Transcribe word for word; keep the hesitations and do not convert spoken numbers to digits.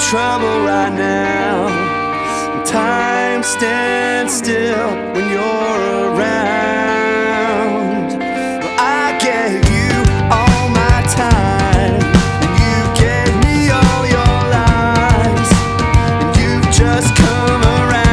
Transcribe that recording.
trouble right now. Time stands still when you're around.